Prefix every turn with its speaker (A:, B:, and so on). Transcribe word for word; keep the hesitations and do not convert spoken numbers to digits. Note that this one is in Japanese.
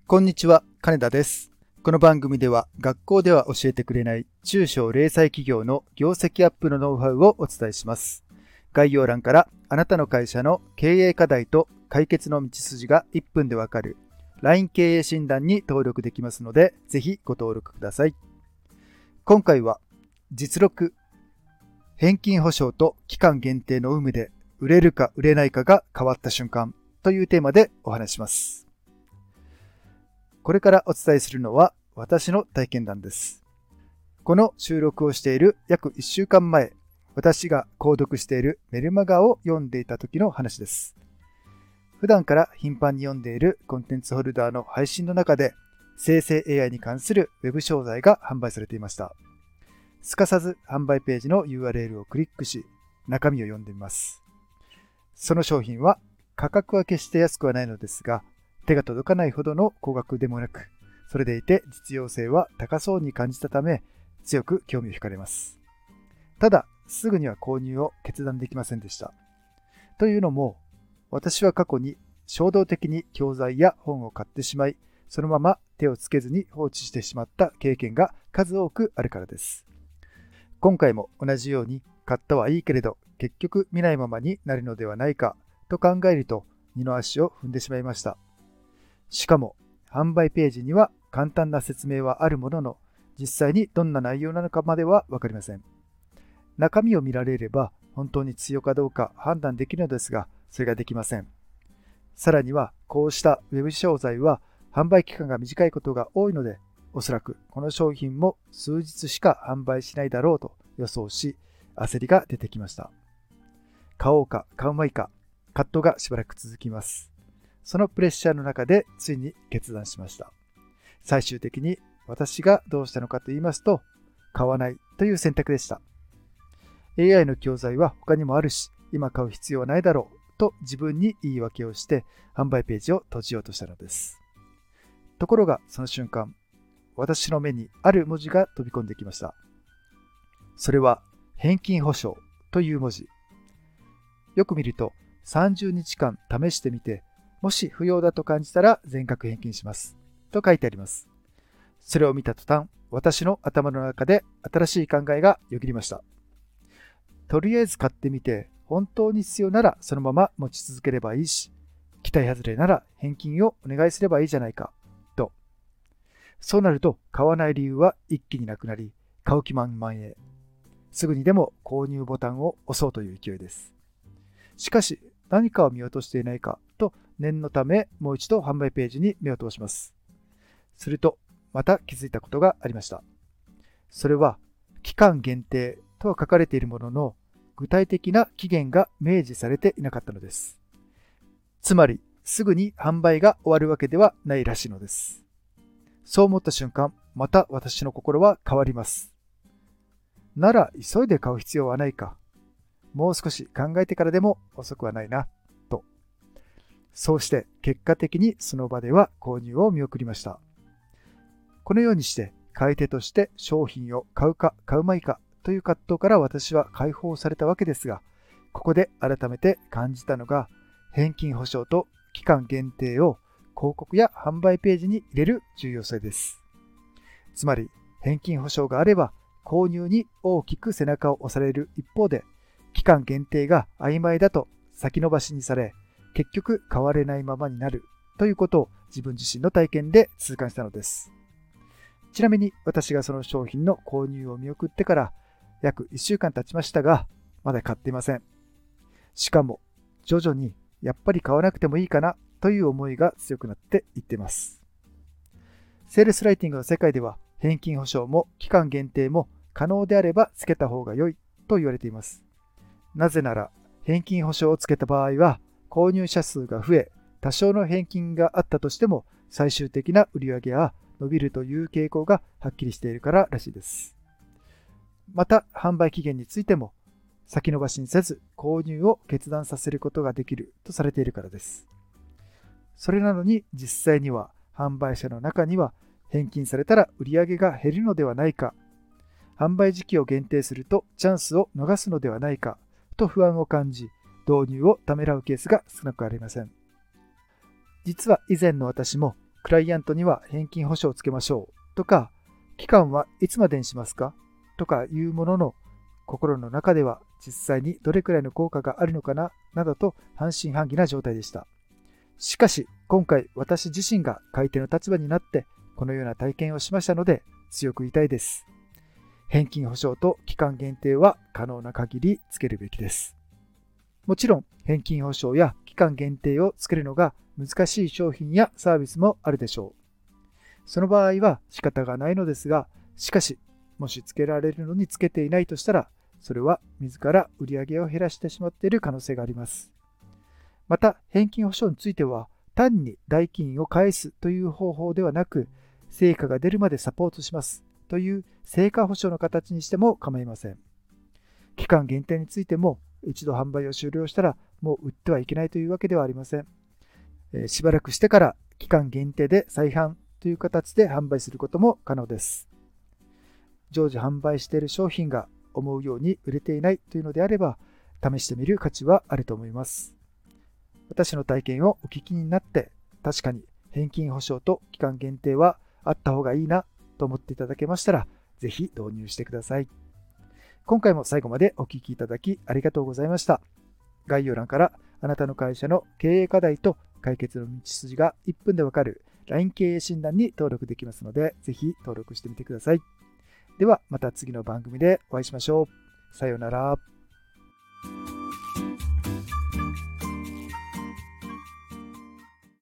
A: こんにちは、金田です。この番組では学校では教えてくれない中小零細企業の業績アップのノウハウをお伝えします。概要欄からあなたの会社の経営課題と解決の道筋がいっぷんでわかる ライン 経営診断に登録できますので、ぜひご登録ください。今回は実録、返金保証と期間限定の有無で売れるか売れないかが変わった瞬間というテーマでお話します。これからお伝えするのは私の体験談です。この収録をしている約いっしゅうかんまえ、私が購読しているメルマガを読んでいた時の話です。普段から頻繁に読んでいるコンテンツホルダーの配信の中で、生成 エーアイ に関するウェブ商材が販売されていました。すかさず販売ページの ユーアールエル をクリックし、中身を読んでみます。その商品は価格は決して安くはないのですが、手が届かないほどの高額でもなく、それでいて実用性は高そうに感じたため、強く興味を惹かれます。ただ、すぐには購入を決断できませんでした。というのも、私は過去に衝動的に教材や本を買ってしまい、そのまま手をつけずに放置してしまった経験が数多くあるからです。今回も同じように買ったはいいけれど、結局見ないままになるのではないかと考えると、二の足を踏んでしまいました。しかも、販売ページには簡単な説明はあるものの、実際にどんな内容なのかまではわかりません。中身を見られれば、本当に必要かどうか判断できるのですが、それができません。さらには、こうしたウェブ商材は、販売期間が短いことが多いので、おそらくこの商品も数日しか販売しないだろうと予想し、焦りが出てきました。買おうか買うまいか、葛藤がしばらく続きます。そのプレッシャーの中でついに決断しました。最終的に私がどうしたのかと言いますと、買わないという選択でした。エーアイ の教材は他にもあるし、今買う必要はないだろうと自分に言い訳をして販売ページを閉じようとしたのです。ところがその瞬間、私の目にある文字が飛び込んできました。それは返金保証という文字。よく見るとさんじゅうにちかん試してみて、もし不要だと感じたら全額返金しますと書いてあります。それを見た途端、私の頭の中で新しい考えがよぎりました。とりあえず買ってみて、本当に必要ならそのまま持ち続ければいいし、期待外れなら返金をお願いすればいいじゃないかと。そうなると買わない理由は一気になくなり、買う気満々へ。すぐにでも購入ボタンを押そうという勢いです。しかし、何かを見落としていないかと念のためもう一度販売ページに目を通します。するとまた気づいたことがありました。それは期間限定とは書かれているものの具体的な期限が明示されていなかったのです。つまりすぐに販売が終わるわけではないらしいのです。そう思った瞬間、また私の心は変わります。なら急いで買う必要はないか。もう少し考えてからでも遅くはないな、と。そうして結果的にその場では購入を見送りました。このようにして買い手として商品を買うか買うまいかという葛藤から私は解放されたわけですが、ここで改めて感じたのが返金保証と期間限定を広告や販売ページに入れる重要性です。つまり返金保証があれば購入に大きく背中を押される一方で、期間限定が曖昧だと先延ばしにされ、結局買われないままになるということを自分自身の体験で痛感したのです。ちなみに私がその商品の購入を見送ってから約いっしゅうかん経ちましたが、まだ買っていません。しかも徐々にやっぱり買わなくてもいいかなという思いが強くなっていっています。セールスライティングの世界では返金保証も期間限定も可能であればつけた方が良いと言われています。なぜなら、返金保証をつけた場合は、購入者数が増え、多少の返金があったとしても、最終的な売上は伸びるという傾向がはっきりしているかららしいです。また、販売期限についても、先延ばしにせず、購入を決断させることができるとされているからです。それなのに、実際には、販売者の中には、返金されたら売上が減るのではないか、販売時期を限定するとチャンスを逃すのではないか、と不安を感じ、導入をためらうケースが少なくありません。実は以前の私もクライアントには返金保証をつけましょうとか、期間はいつまでにしますかとかいうものの心の中では実際にどれくらいの効果があるのかななどと半信半疑な状態でした。しかし今回私自身が買い手の立場になってこのような体験をしましたので強く言いたいです。返金保証と期間限定は可能な限りつけるべきです。もちろん返金保証や期間限定をつけるのが難しい商品やサービスもあるでしょう。その場合は仕方がないのですが、しかしもしつけられるのにつけていないとしたら、それは自ら売り上げを減らしてしまっている可能性があります。また返金保証については単に代金を返すという方法ではなく、成果が出るまでサポートしますという成果保証の形にしても構いません。期間限定についても一度販売を終了したらもう売ってはいけないというわけではありません。えー、しばらくしてから期間限定で再販という形で販売することも可能です。常時販売している商品が思うように売れていないというのであれば、試してみる価値はあると思います。私の体験をお聞きになって、確かに返金保証と期間限定はあった方がいいなと思っていただけましたら、ぜひ導入してください。今回も最後までお聞きいただきありがとうございました。概要欄からあなたの会社の経営課題と解決の道筋がいっぷんでわかる ライン 経営診断に登録できますので、ぜひ登録してみてください。ではまた次の番組でお会いしましょう。さようなら。